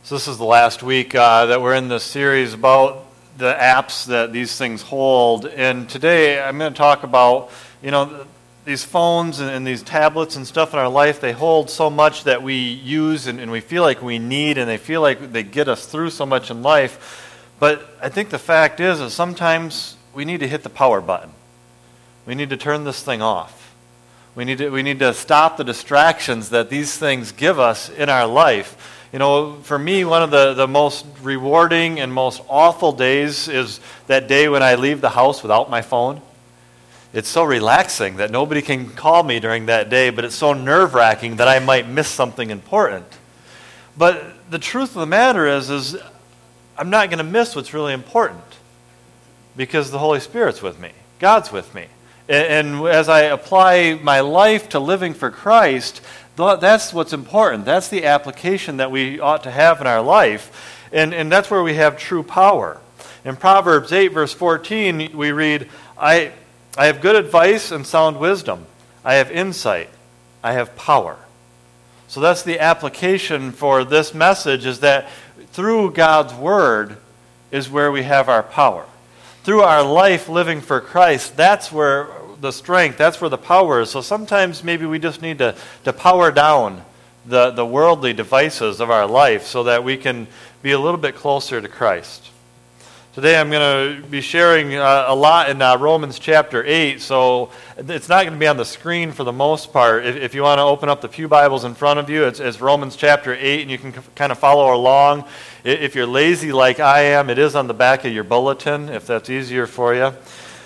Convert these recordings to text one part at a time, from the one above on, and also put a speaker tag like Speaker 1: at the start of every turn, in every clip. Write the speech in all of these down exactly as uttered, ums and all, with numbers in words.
Speaker 1: So this is the last week uh, that we're in this series about the apps that these things hold. And today I'm going to talk about, you know, these phones and, and these tablets and stuff in our life. They hold so much that we use and, and we feel like we need, and they feel like they get us through so much in life. But I think the fact is that sometimes we need to hit the power button. We need to turn this thing off. We need to, we need to stop the distractions that these things give us in our life. You know, for me, one of the, the most rewarding and most awful days is that day when I leave the house without my phone. It's so relaxing that nobody can call me during that day, but it's so nerve-wracking that I might miss something important. But the truth of the matter is, is I'm not going to miss what's really important because the Holy Spirit's with me. God's with me. And, and as I apply my life to living for Christ, that's what's important. That's the application that we ought to have in our life. And, and that's where we have true power. In Proverbs eight, verse fourteen, we read, I, I have good advice and sound wisdom. I have insight. I have power. So that's the application for this message, is that through God's Word is where we have our power. Through our life living for Christ, that's where the strength, that's where the power is. So sometimes maybe we just need to, to power down the, the worldly devices of our life so that we can be a little bit closer to Christ. Today I'm going to be sharing uh, a lot in uh, Romans chapter eight, so it's not going to be on the screen for the most part. If, if you want to open up the pew Bibles in front of you, it's, it's Romans chapter eight, and you can c- kind of follow along. If you're lazy like I am, it is on the back of your bulletin, if that's easier for you.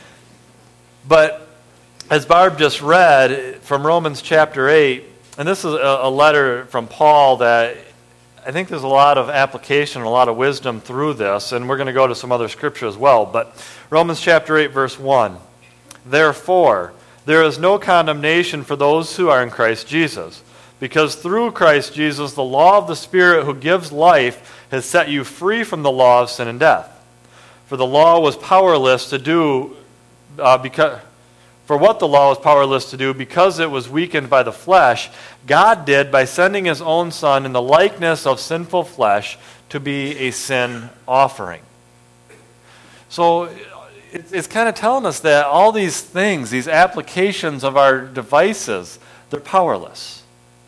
Speaker 1: But as Barb just read from Romans chapter eight, and this is a, a letter from Paul that I think there's a lot of application, a lot of wisdom through this, and we're going to go to some other scripture as well. But Romans chapter eight, verse one, therefore, there is no condemnation for those who are in Christ Jesus, because through Christ Jesus, the law of the Spirit who gives life has set you free from the law of sin and death. For the law was powerless to do, uh, because... For what the law was powerless to do, because it was weakened by the flesh, God did by sending His own Son in the likeness of sinful flesh to be a sin offering. So it's kind of telling us that all these things, these applications of our devices, they're powerless.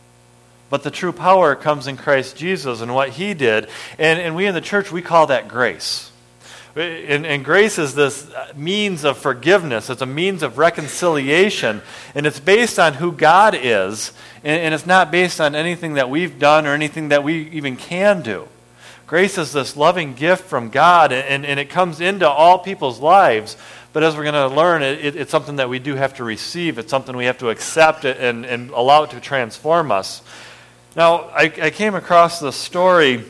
Speaker 1: But the true power comes in Christ Jesus and what He did. And, and we in the church, we call that grace. And, and grace is this means of forgiveness. It's a means of reconciliation. And it's based on who God is. And, and it's not based on anything that we've done or anything that we even can do. Grace is this loving gift from God. And, and it comes into all people's lives. But as we're going to learn, it, it, it's something that we do have to receive. It's something we have to accept and, and allow it to transform us. Now, I, I came across this story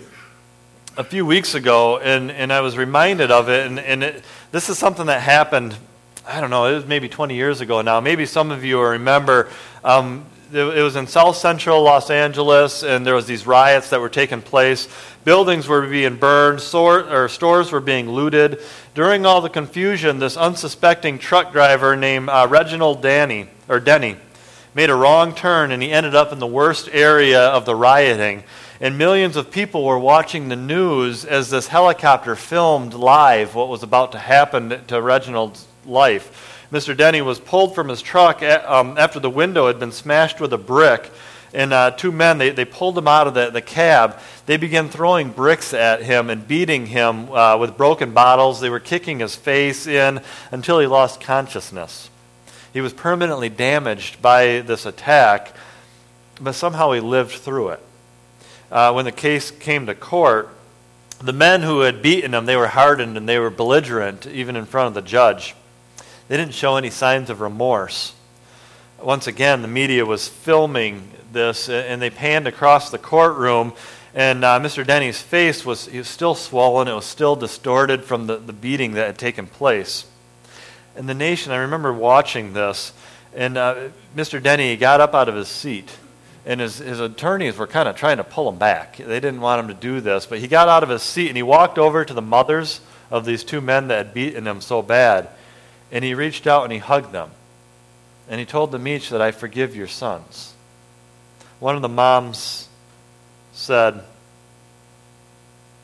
Speaker 1: a few weeks ago, and, and I was reminded of it, and, and it, this is something that happened, I don't know, it was maybe twenty years ago now. Maybe some of you will remember. Um, it, it was in South Central Los Angeles, and there was these riots that were taking place. Buildings were being burned, store, or stores were being looted. During all the confusion, this unsuspecting truck driver named uh, Reginald Danny, or Denny made a wrong turn, and he ended up in the worst area of the rioting. And millions of people were watching the news as this helicopter filmed live what was about to happen to Reginald's life. Mister Denny was pulled from his truck um, after the window had been smashed with a brick. And uh, two men, they, they pulled him out of the, the cab. They began throwing bricks at him and beating him uh, with broken bottles. They were kicking his face in until he lost consciousness. He was permanently damaged by this attack, but somehow he lived through it. Uh, when the case came to court, the men who had beaten him, they were hardened and they were belligerent, even in front of the judge. They didn't show any signs of remorse. Once again, the media was filming this, and they panned across the courtroom, and uh, Mister Denny's face was, he was still swollen. It was still distorted from the, the beating that had taken place. And the nation, I remember watching this, and uh, Mister Denny got up out of his seat. And his, his attorneys were kind of trying to pull him back. They didn't want him to do this. But he got out of his seat and he walked over to the mothers of these two men that had beaten him so bad. And he reached out and he hugged them. And he told them each that I forgive your sons. One of the moms said,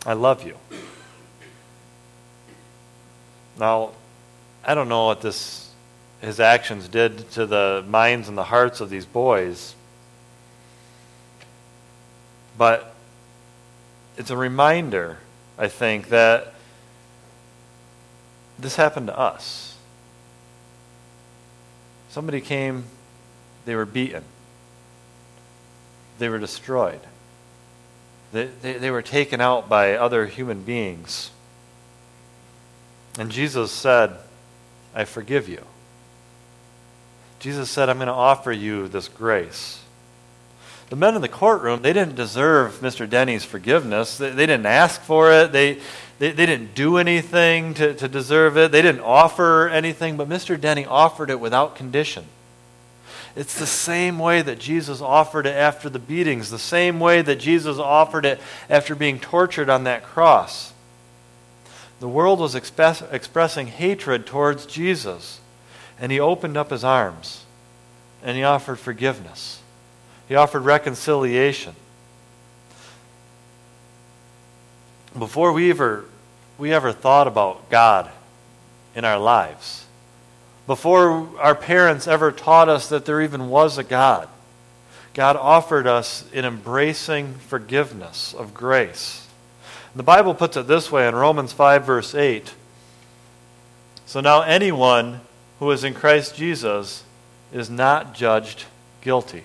Speaker 1: I love you. Now, I don't know what this his actions did to the minds and the hearts of these boys, but it's a reminder, I think, that this happened to us. Somebody came, they were beaten. They were destroyed. They, they, they were taken out by other human beings. And Jesus said, I forgive you. Jesus said, I'm going to offer you this grace. The men in the courtroom, they didn't deserve Mister Denny's forgiveness. They, they didn't ask for it. They, they, they didn't do anything to, to deserve it. They didn't offer anything, but Mister Denny offered it without condition. It's the same way that Jesus offered it after the beatings, the same way that Jesus offered it after being tortured on that cross. The world was express, expressing hatred towards Jesus, and he opened up his arms, and he offered forgiveness. He offered reconciliation. Before we ever, we ever thought about God in our lives, before our parents ever taught us that there even was a God, God offered us an embracing forgiveness of grace. The Bible puts it this way in Romans five, verse eight. So now anyone who is in Christ Jesus is not judged guilty.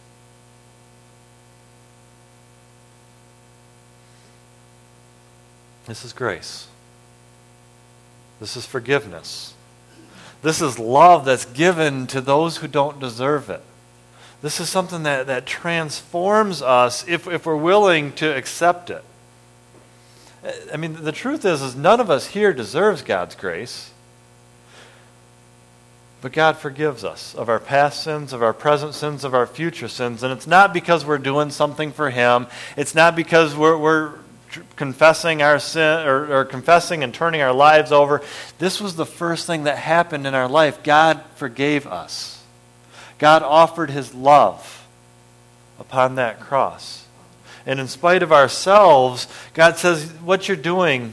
Speaker 1: This is grace. This is forgiveness. This is love that's given to those who don't deserve it. This is something that, that transforms us if, if we're willing to accept it. I mean, the truth is, is none of us here deserves God's grace. But God forgives us of our past sins, of our present sins, of our future sins. And it's not because we're doing something for Him. It's not because we're... we're confessing our sin or, or confessing and turning our lives over. This was the first thing that happened in our life. God forgave us. God offered His love upon that cross. And in spite of ourselves, God says, what you're doing,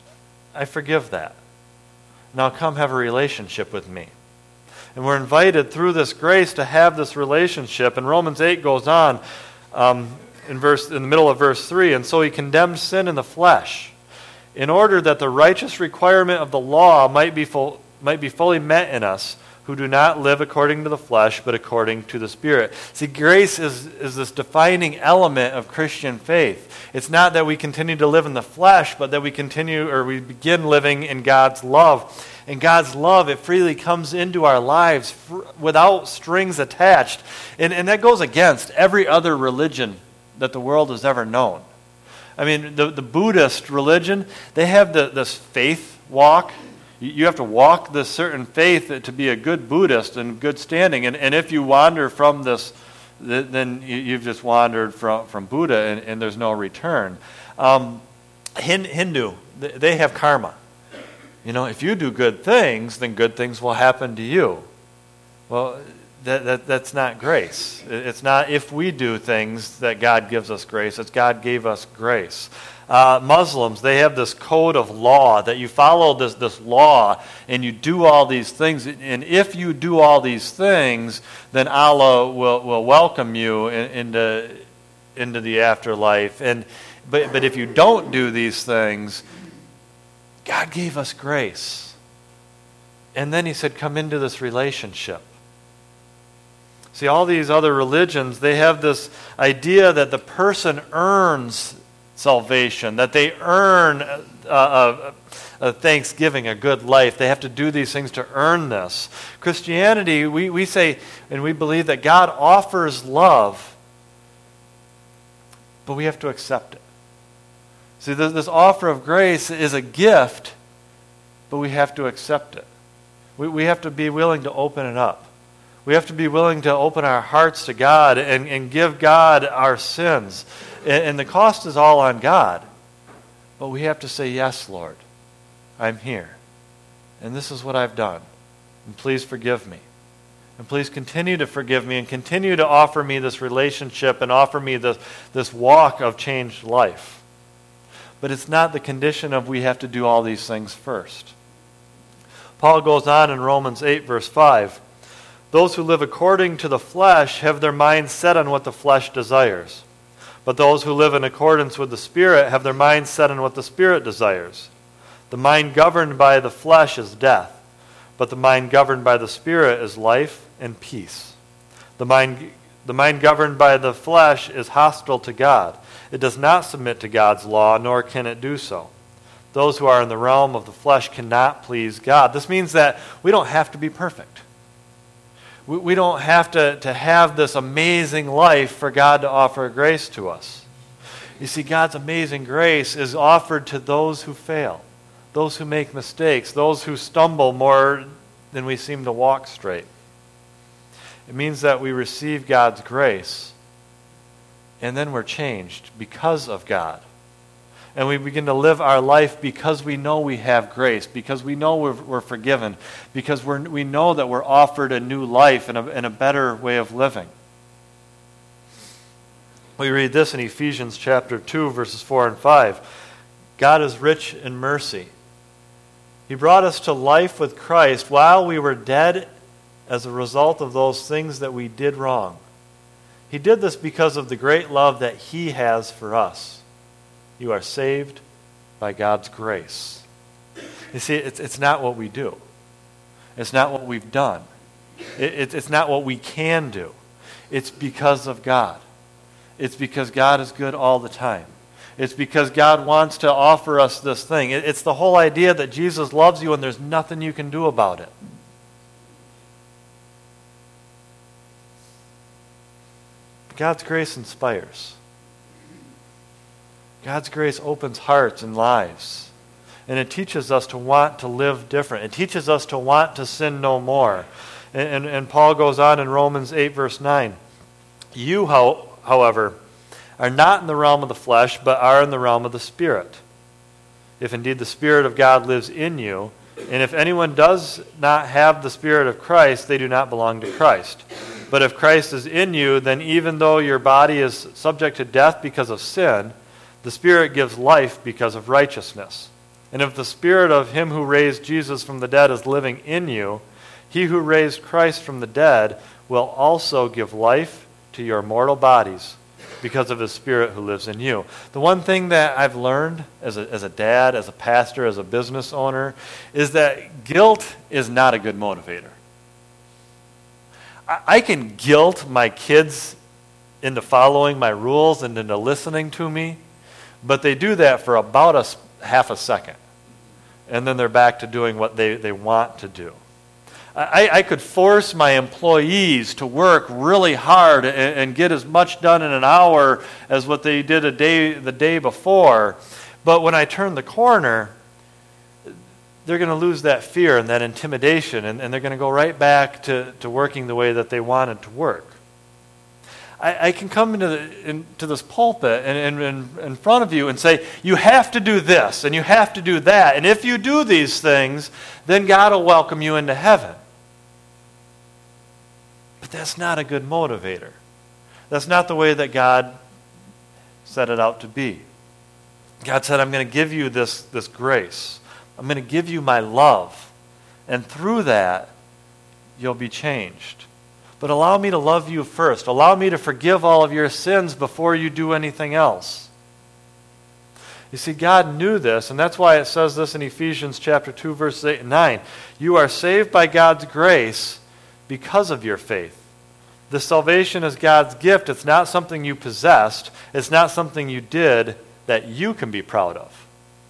Speaker 1: I forgive that. Now come have a relationship with me. And we're invited through this grace to have this relationship. And Romans eight goes on, um, In verse, in the middle of verse three, and so he condemned sin in the flesh, in order that the righteous requirement of the law might be full, might be fully met in us, who do not live according to the flesh, but according to the Spirit. See, grace is, is this defining element of Christian faith. It's not that we continue to live in the flesh, but that we continue, or we begin living in God's love. And God's love, it freely comes into our lives fr- without strings attached. And, and that goes against every other religion that the world has ever known. I mean, the, the Buddhist religion, they have the, this faith walk. You have to walk this certain faith to be a good Buddhist and good standing. And, and if you wander from this, then you've just wandered from, from Buddha and, and there's no return. Um, Hindu, they have karma. You know, if you do good things, then good things will happen to you. Well, That, that that's not grace. It's not if we do things that God gives us grace. It's God gave us grace. Uh, Muslims, they have this code of law that you follow this, this law and you do all these things. And if you do all these things, then Allah will, will welcome you in, into, into the afterlife. And but but if you don't do these things, God gave us grace. And then He said, come into this relationship. See, all these other religions, they have this idea that the person earns salvation, that they earn a, a, a thanksgiving, a good life. They have to do these things to earn this. Christianity, we, we say, and we believe that God offers love, but we have to accept it. See, this, this offer of grace is a gift, but we have to accept it. We, we have to be willing to open it up. We have to be willing to open our hearts to God and, and give God our sins. And, and the cost is all on God. But we have to say, yes, Lord, I'm here. And this is what I've done. And please forgive me. And please continue to forgive me and continue to offer me this relationship and offer me this, this walk of changed life. but it's not the condition of we have to do all these things first. Paul goes on in Romans eight, verse five, those who live according to the flesh have their minds set on what the flesh desires. But those who live in accordance with the Spirit have their minds set on what the Spirit desires. The mind governed by the flesh is death, but the mind governed by the Spirit is life and peace. The mind, the mind governed by the flesh is hostile to God. It does not submit to God's law, nor can it do so. Those who are in the realm of the flesh cannot please God. This means that we don't have to be perfect. We, we don't have to, to have this amazing life for God to offer grace to us. You see, God's amazing grace is offered to those who fail, those who make mistakes, those who stumble more than we seem to walk straight. It means that we receive God's grace, and then we're changed because of God. And we begin to live our life because we know we have grace, because we know we're, we're forgiven, because we're, we know that we're offered a new life and a, and a better way of living. We read this in Ephesians chapter two, verses four and five. God is rich in mercy. He brought us to life with Christ while we were dead as a result of those things that we did wrong. He did this because of the great love that He has for us. You are saved by God's grace. You see, it's, it's not what we do. It's not what we've done. It, it, it's not what we can do. It's because of God. It's because God is good all the time. It's because God wants to offer us this thing. It, it's the whole idea that Jesus loves you and there's nothing you can do about it. God's grace inspires. God's grace opens hearts and lives. And it teaches us to want to live different. It teaches us to want to sin no more. And, and, and Paul goes on in Romans eight, verse nine. You, how, however, are not in the realm of the flesh, but are in the realm of the Spirit. If indeed the Spirit of God lives in you, and if anyone does not have the Spirit of Christ, they do not belong to Christ. But if Christ is in you, then even though your body is subject to death because of sin, the Spirit gives life because of righteousness. And if the Spirit of Him who raised Jesus from the dead is living in you, He who raised Christ from the dead will also give life to your mortal bodies because of His Spirit who lives in you. The one thing that I've learned as a, as a dad, as a pastor, as a business owner, is that guilt is not a good motivator. I, I can guilt my kids into following my rules and into listening to me, but they do that for about a half a second. And then they're back to doing what they, they want to do. I, I could force my employees to work really hard and, and get as much done in an hour as what they did a day the day before. But when I turn the corner, they're going to lose that fear and that intimidation, and, and they're going to go right back to, to working the way that they wanted to work. I, I can come into, the, into this pulpit and, and, and in front of you and say, you have to do this and you have to do that. And if you do these things, then God will welcome you into heaven. But that's not a good motivator. That's not the way that God set it out to be. God said, I'm going to give you this, this grace. I'm going to give you my love. And through that, you'll be changed. But allow me to love you first. Allow me to forgive all of your sins before you do anything else. You see, God knew this, and that's why it says this in Ephesians chapter two, verses eight and nine. You are saved by God's grace because of your faith. The salvation is God's gift. It's not something you possessed. It's not something you did that you can be proud of.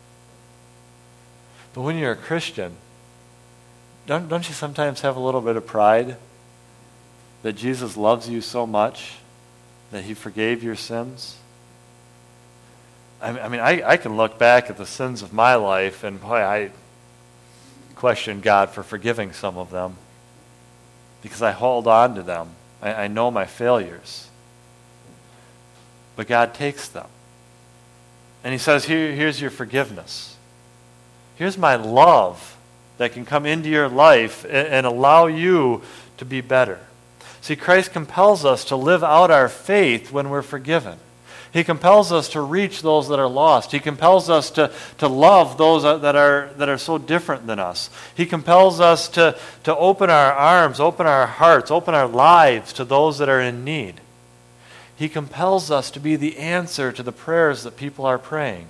Speaker 1: But when you're a Christian, don't, don't you sometimes have a little bit of pride that Jesus loves you so much that He forgave your sins? I mean, I, I can look back at the sins of my life, and boy, I question God for forgiving some of them because I hold on to them. I, I know my failures. But God takes them. And He says, Here, here's your forgiveness. Here's my love that can come into your life and, and allow you to be better. See, Christ compels us to live out our faith when we're forgiven. He compels us to reach those that are lost. He compels us to, to love those that are, that are so different than us. He compels us to, to open our arms, open our hearts, open our lives to those that are in need. He compels us to be the answer to the prayers that people are praying.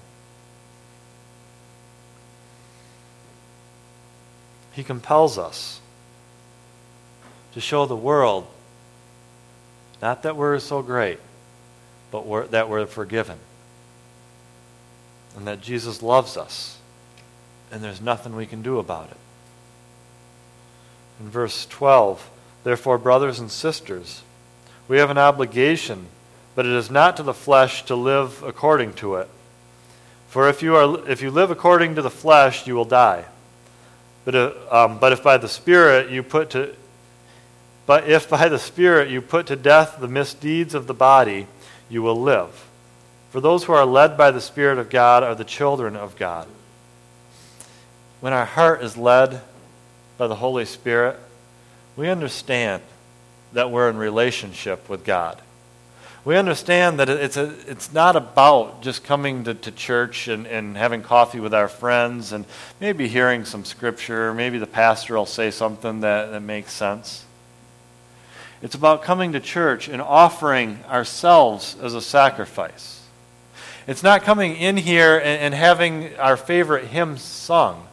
Speaker 1: He compels us to show the world, not that we're so great, but we're, that we're forgiven. And that Jesus loves us. And there's nothing we can do about it. In verse twelve, therefore, brothers and sisters, we have an obligation, but it is not to the flesh to live according to it. For if you are, if you live according to the flesh, you will die. But if, um, but if by the Spirit you put to, but if by the Spirit you put to death the misdeeds of the body, you will live. For those who are led by the Spirit of God are the children of God. When our heart is led by the Holy Spirit, we understand that we're in relationship with God. We understand that it's a, it's not about just coming to, to church and, and having coffee with our friends and maybe hearing some scripture. Maybe the pastor will say something that, that makes sense. It's about coming to church and offering ourselves as a sacrifice. It's not coming in here and, and having our favorite hymn sung.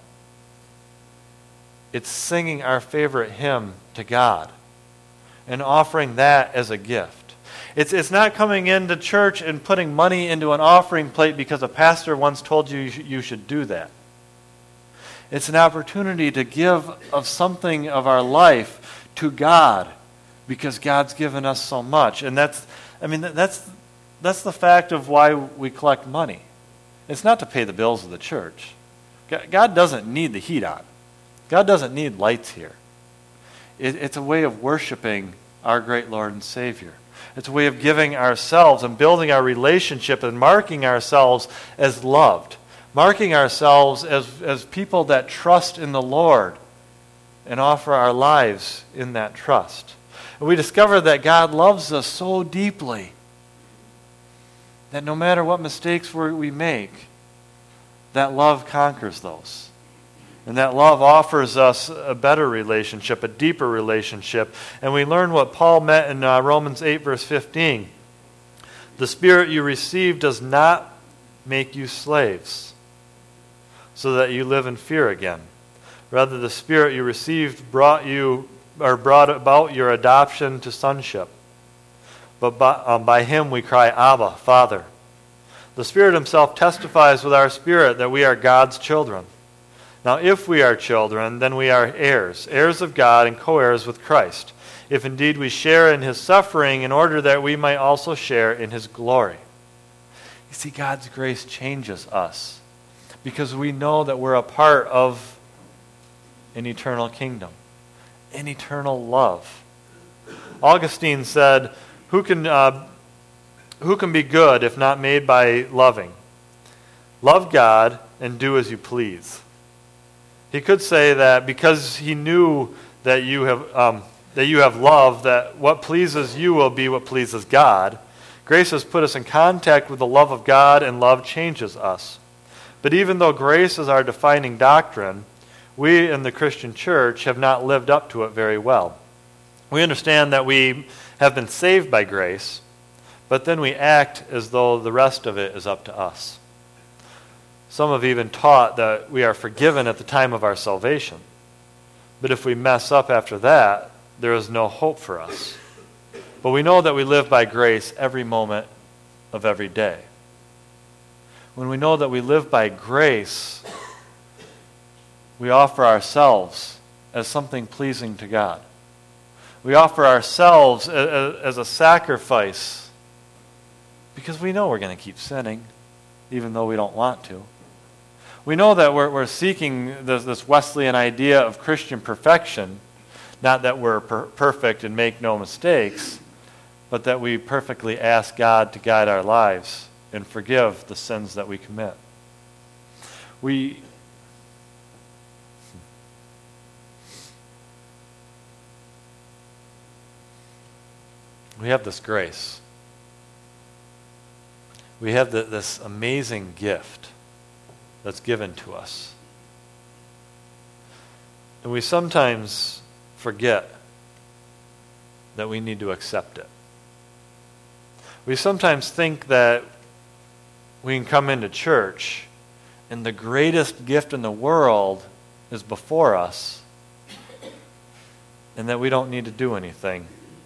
Speaker 1: It's singing our favorite hymn to God and offering that as a gift. It's, it's not coming into church and putting money into an offering plate because a pastor once told you you should, you should do that. It's an opportunity to give of something of our life to God because God's given us so much. And that's, I mean, that's, that's the fact of why we collect money. It's not to pay the bills of the church. God doesn't need the heat on. God doesn't need lights here. It, it's a way of worshiping our great Lord and Savior. It's a way of giving ourselves and building our relationship and marking ourselves as loved. Marking ourselves as, as people that trust in the Lord and offer our lives in that trust. And we discover that God loves us so deeply that no matter what mistakes we make, that love conquers those. And that love offers us a better relationship, a deeper relationship. And we learn what Paul meant in uh, Romans eight, verse fifteen. The Spirit you received does not make you slaves, so that you live in fear again. Rather, the Spirit you received brought you, or brought about your adoption to sonship. But by, um, by Him we cry, Abba, Father. The Spirit Himself testifies with our spirit that we are God's children. Now, if we are children, then we are heirs, heirs of God and co-heirs with Christ, if indeed we share in His suffering in order that we might also share in His glory. You see, God's grace changes us because we know that we're a part of an eternal kingdom, an eternal love. Augustine said, who can, uh, who can be good if not made by loving? Love God and do as you please. He could say that because he knew that you have um, that you have love, that what pleases you will be what pleases God. Grace has put us in contact with the love of God, and love changes us. But even though grace is our defining doctrine, we in the Christian church have not lived up to it very well. We understand that we have been saved by grace, but then we act as though the rest of it is up to us. Some have even taught that we are forgiven at the time of our salvation. But if we mess up after that, there is no hope for us. But we know that we live by grace every moment of every day. When we know that we live by grace, we offer ourselves as something pleasing to God. We offer ourselves as a sacrifice because we know we're going to keep sinning, even though we don't want to. We know that we're, we're seeking this, this Wesleyan idea of Christian perfection, not that we're per- perfect and make no mistakes, but that we perfectly ask God to guide our lives and forgive the sins that we commit. We we have this grace. we have the, this amazing gift that's given to us. And we sometimes forget that we need to accept it. We sometimes think that we can come into church and the greatest gift in the world is before us, and that we don't need to do anything.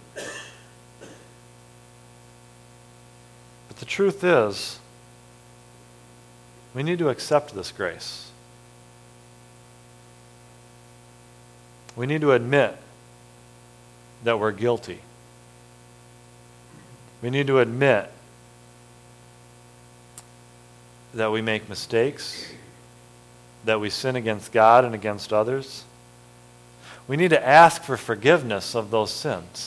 Speaker 1: But the truth is, we need to accept this grace. We need to admit that we're guilty. We need to admit that we make mistakes, that we sin against God and against others. We need to ask for forgiveness of those sins.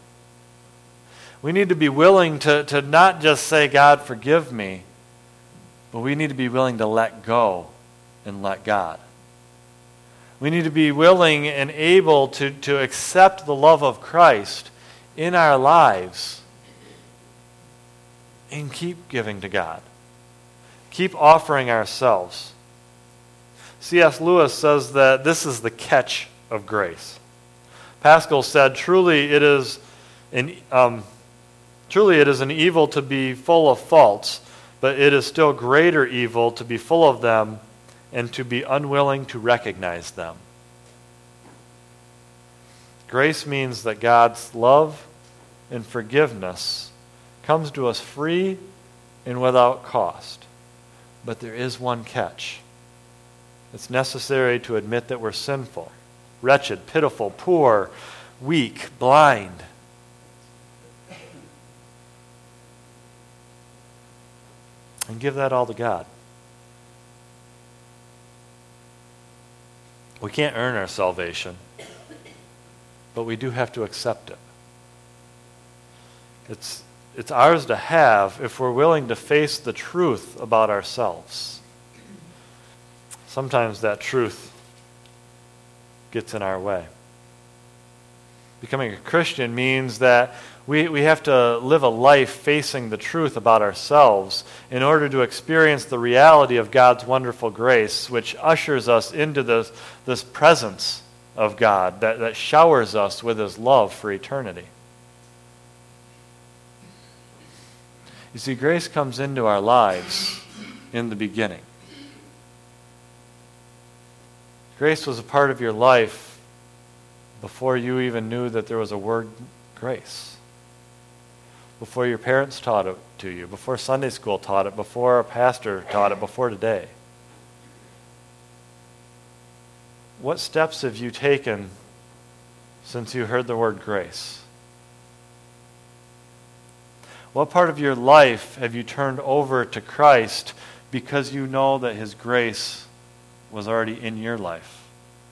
Speaker 1: We need to be willing to, to not just say, God, forgive me, but we need to be willing to let go and let God. We need to be willing and able to, to accept the love of Christ in our lives and keep giving to God. Keep offering ourselves. C S Lewis says that this is the catch of grace. Pascal said, truly it is an, um, truly it is an evil to be full of faults, but it is still greater evil to be full of them and to be unwilling to recognize them. Grace means that God's love and forgiveness comes to us free and without cost. But there is one catch. It's necessary to admit that we're sinful, wretched, pitiful, poor, weak, blind. And give that all to God. We can't earn our salvation, but we do have to accept it. It's It's ours to have if we're willing to face the truth about ourselves. Sometimes that truth gets in our way. Becoming a Christian means that we, we have to live a life facing the truth about ourselves in order to experience the reality of God's wonderful grace, which ushers us into this, this presence of God that, that showers us with His love for eternity. You see, grace comes into our lives in the beginning. Grace was a part of your life before you even knew that there was a word grace. Before your parents taught it to you, before Sunday school taught it, before a pastor taught it, before today. What steps have you taken since you heard the word grace? What part of your life have you turned over to Christ because you know that His grace was already in your life?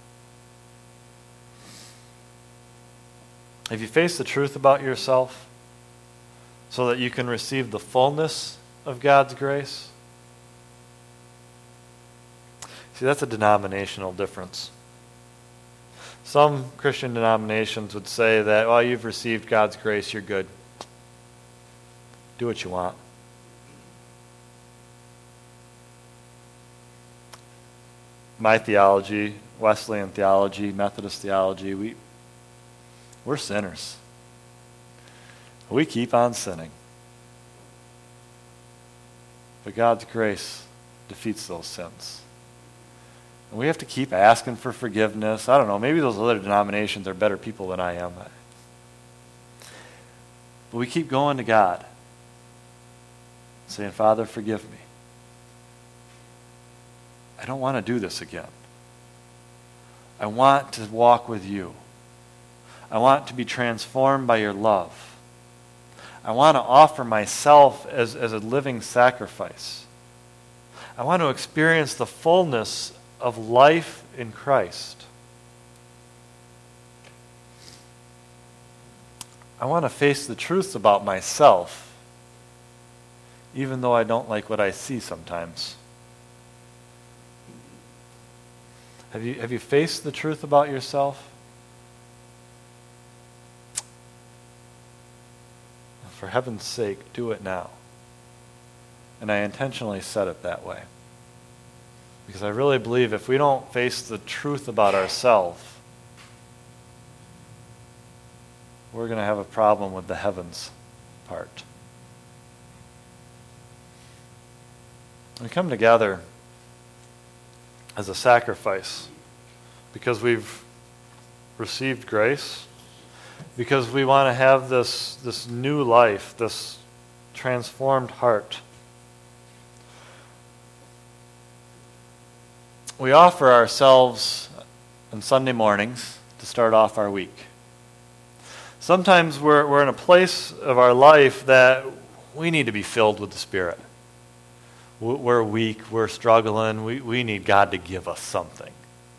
Speaker 1: Have you faced the truth about yourself so that you can receive the fullness of God's grace? See, that's a denominational difference. Some Christian denominations would say that, well, you've received God's grace, you're good. Do what you want. My theology, Wesleyan theology, Methodist theology, we, we're sinners. We keep on sinning. But God's grace defeats those sins. And we have to keep asking for forgiveness. I don't know, maybe those other denominations are better people than I am. But we keep going to God, saying, Father, forgive me. I don't want to do this again. I want to walk with you. I want to be transformed by your love. I want to offer myself as, as a living sacrifice. I want to experience the fullness of life in Christ. I want to face the truth about myself, even though I don't like what I see sometimes. Have you, have you faced the truth about yourself? For heaven's sake, do it now. And I intentionally said it that way. Because I really believe if we don't face the truth about ourselves, we're going to have a problem with the heavens part. We come together as a sacrifice because we've received grace, because we want to have this, this new life, this transformed heart. We offer ourselves on Sunday mornings to start off our week. Sometimes we're, we're in a place of our life that we need to be filled with the Spirit. We're weak, we're struggling, we, we need God to give us something.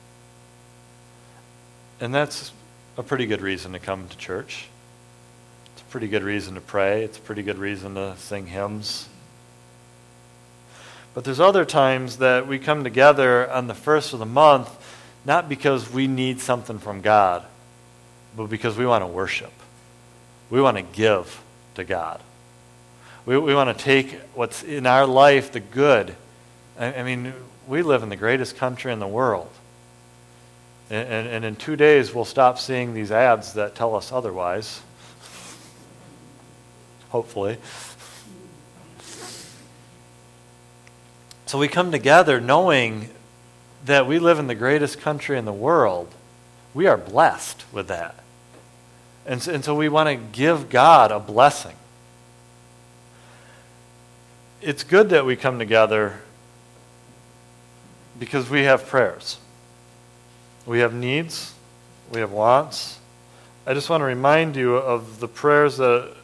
Speaker 1: And that's a pretty good reason to come to church. It's a pretty good reason to pray. It's a pretty good reason to sing hymns. But there's other times that we come together on the first of the month, not because we need something from God, but because we want to worship. We want to give to God. We, we want to take what's in our life, the good. I, I mean, we live in the greatest country in the world. And, and, and in two days, we'll stop seeing these ads that tell us otherwise. Hopefully. So we come together knowing that we live in the greatest country in the world. We are blessed with that. And so, and so we want to give God a blessing. It's good that we come together because we have prayers. We have needs. We have wants. I just want to remind you of the prayers that